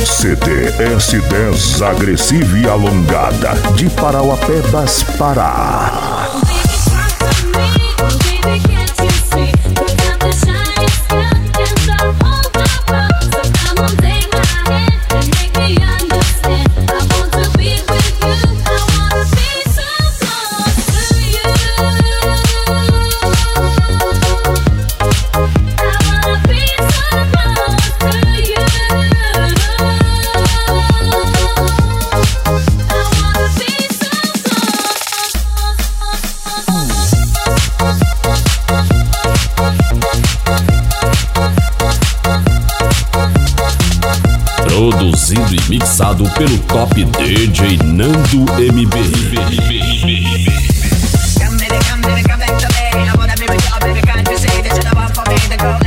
CTS 10 agressiva e alongada de Parauapebas, Pará. Produzido e mixado pelo top DJ Nando MB. Come baby, come baby, come back to me. I wanna be with you, baby, can't you see that you're the one for me to go?